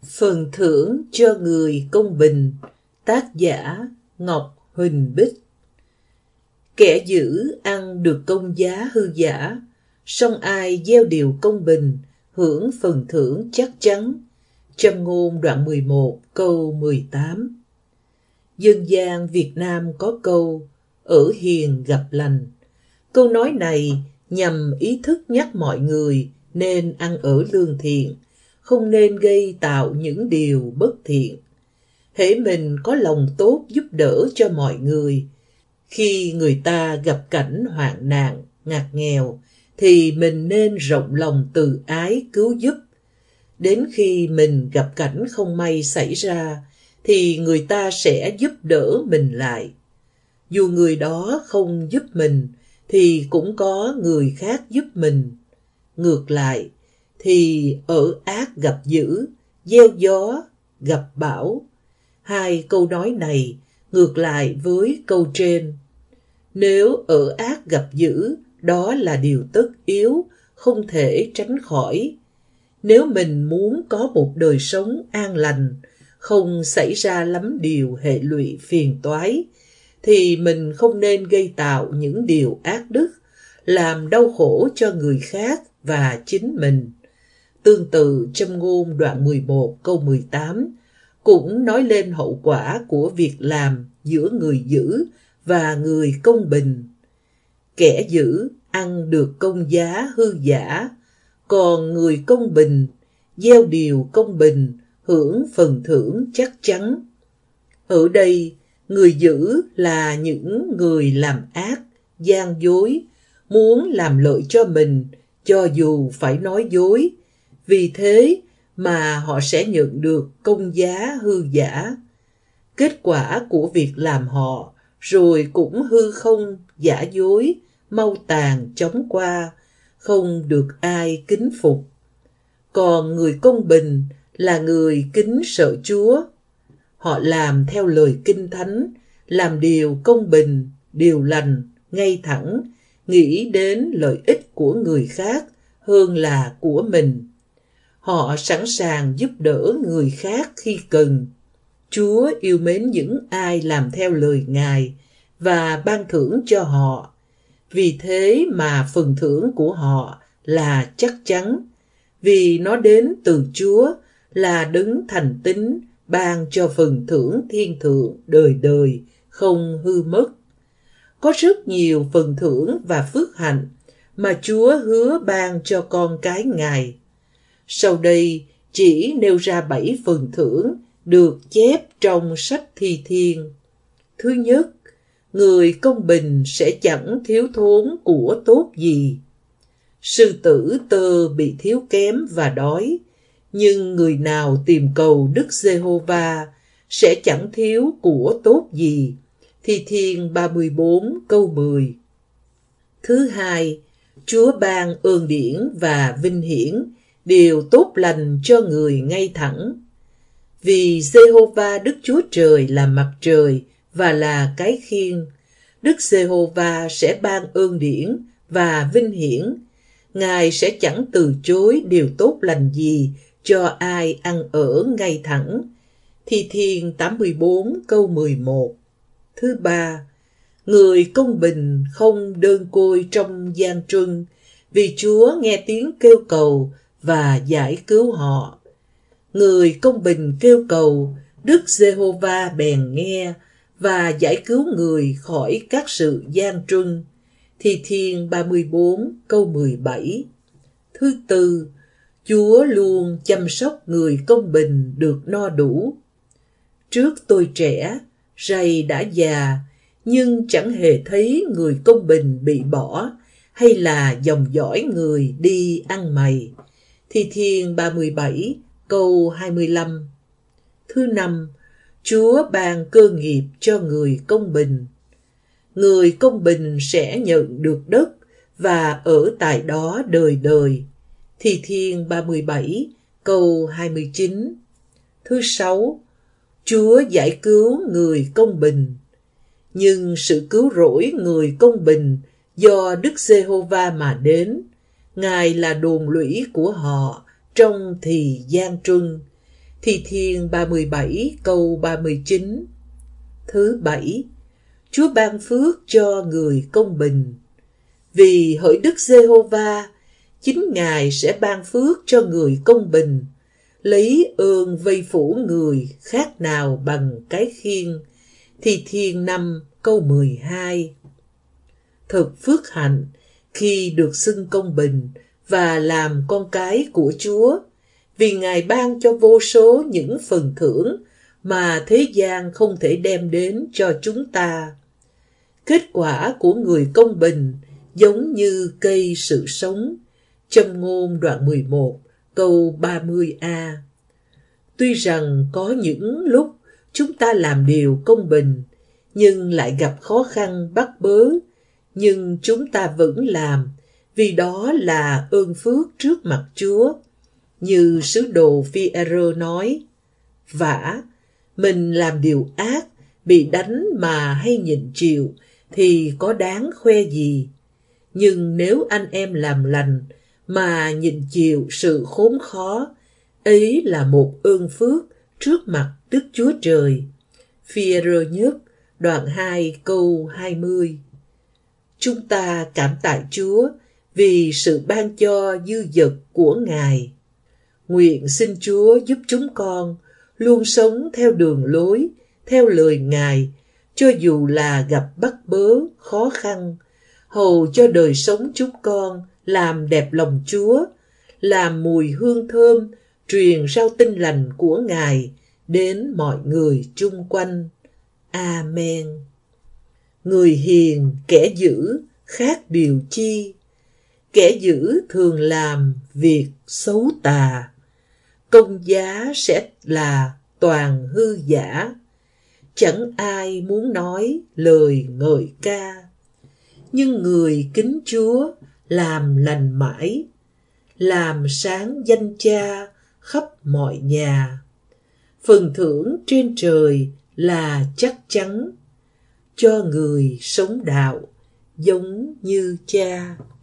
Phần thưởng cho người công bình. Tác giả Ngọc Huỳnh Bích. Kẻ dữ ăn được công giá hư giả, song ai gieo điều công bình hưởng phần thưởng chắc chắn. Châm ngôn đoạn 11 câu 18. Dân gian Việt Nam có câu ở hiền gặp lành. Câu nói này nhằm ý thức nhắc mọi người nên ăn ở lương thiện, không nên gây tạo những điều bất thiện. Hễ mình có lòng tốt giúp đỡ cho mọi người, khi người ta gặp cảnh hoạn nạn, ngặt nghèo, thì mình nên rộng lòng từ ái cứu giúp. Đến khi mình gặp cảnh không may xảy ra, thì người ta sẽ giúp đỡ mình lại. Dù người đó không giúp mình, thì cũng có người khác giúp mình. Ngược lại, thì ở ác gặp dữ, gieo gió gặp bão. Hai câu nói này ngược lại với câu trên. Nếu ở ác gặp dữ, đó là điều tất yếu, không thể tránh khỏi. Nếu mình muốn có một đời sống an lành, không xảy ra lắm điều hệ lụy phiền toái, thì mình không nên gây tạo những điều ác đức, làm đau khổ cho người khác và chính mình. Tương tự châm ngôn đoạn 11 câu 18 cũng nói lên hậu quả của việc làm giữa người dữ và người công bình. Kẻ dữ ăn được công giá hư giả, còn người công bình gieo điều công bình hưởng phần thưởng chắc chắn. Ở đây, người dữ là những người làm ác, gian dối, muốn làm lợi cho mình cho dù phải nói dối. Vì thế mà họ sẽ nhận được công giá hư giả. Kết quả của việc làm họ rồi cũng hư không, giả dối, mau tàn chóng qua, không được ai kính phục. Còn người công bình là người kính sợ Chúa. Họ làm theo lời Kinh Thánh, làm điều công bình, điều lành, ngay thẳng, nghĩ đến lợi ích của người khác hơn là của mình. Họ sẵn sàng giúp đỡ người khác khi cần. Chúa yêu mến những ai làm theo lời Ngài và ban thưởng cho họ. Vì thế mà phần thưởng của họ là chắc chắn, vì nó đến từ Chúa là Đấng thành tín ban cho phần thưởng thiên thượng đời đời, không hư mất. Có rất nhiều phần thưởng và phước hạnh mà Chúa hứa ban cho con cái Ngài. Sau đây chỉ nêu ra 7 phần thưởng được chép trong sách Thi Thiên. Thứ nhất, người công bình sẽ chẳng thiếu thốn của tốt gì. Sư tử tơ bị thiếu kém và đói, nhưng người nào tìm cầu Đức Giê-hô-va sẽ chẳng thiếu của tốt gì. Thi Thiên 34 câu 10. Thứ hai, Chúa ban ơn điển và vinh hiển, điều tốt lành cho người ngay thẳng. Vì Giê-hô-va Đức Chúa Trời là mặt trời và là cái khiên, Đức Giê-hô-va sẽ ban ơn điển và vinh hiển. Ngài sẽ chẳng từ chối điều tốt lành gì cho ai ăn ở ngay thẳng. Thi Thiên 84 câu 11. Thứ ba, người công bình không đơn côi trong gian truân, vì Chúa nghe tiếng kêu cầu và giải cứu họ. Người công bình kêu cầu, Đức Giê-hô-va bèn nghe và giải cứu người khỏi các sự gian truân. Thi Thiên 34 câu 17. Thứ tư, Chúa luôn chăm sóc người công bình được no đủ. Trước tôi trẻ, rày đã già, nhưng chẳng hề thấy người công bình bị bỏ, hay là dòng dõi người đi ăn mày. Thi Thiên 37 câu 25. Thứ năm, Chúa ban cơ nghiệp cho người công bình. Người công bình sẽ nhận được đất và ở tại đó đời đời. Thi Thiên 37 câu 29. Thứ sáu, Chúa giải cứu người công bình. Nhưng sự cứu rỗi người công bình do Đức Giê-hô-va mà đến. Ngài là đồn lũy của họ trong thì gian truân. Thi Thiên 37 câu 39. Thứ 7. Chúa ban phước cho người công bình. Vì hỡi Đức Giê-hô-va, chính Ngài sẽ ban phước cho người công bình, lấy ơn vây phủ người khác nào bằng cái khiên. Thi Thiên 5 câu 12. Thật phước hạnh khi được xưng công bình và làm con cái của Chúa, vì Ngài ban cho vô số những phần thưởng mà thế gian không thể đem đến cho chúng ta. Kết quả của người công bình giống như cây sự sống. Châm ngôn đoạn 11 câu 30a. Tuy rằng có những lúc chúng ta làm điều công bình, nhưng lại gặp khó khăn bắt bớ, nhưng chúng ta vẫn làm, vì đó là ơn phước trước mặt Chúa. Như sứ đồ Phi-e-rơ nói, vả, mình làm điều ác, bị đánh mà hay nhịn chịu, thì có đáng khoe gì. Nhưng nếu anh em làm lành, mà nhịn chịu sự khốn khó, ấy là một ơn phước trước mặt Đức Chúa Trời. Phi-e-rơ nhất, đoạn 2 câu 20. Chúng ta cảm tạ Chúa vì sự ban cho dư dật của Ngài. Nguyện xin Chúa giúp chúng con luôn sống theo đường lối, theo lời Ngài, cho dù là gặp bắt bớ, khó khăn, hầu cho đời sống chúng con làm đẹp lòng Chúa, làm mùi hương thơm, truyền rao tin lành của Ngài đến mọi người chung quanh. Amen. Người hiền kẻ dữ khác điều chi? Kẻ dữ thường làm việc xấu tà, công giá sẽ là toàn hư giả. Chẳng ai muốn nói lời ngợi ca, nhưng người kính Chúa làm lành mãi, làm sáng danh Cha khắp mọi nhà. Phần thưởng trên trời là chắc chắn, cho người sống đạo giống như Cha.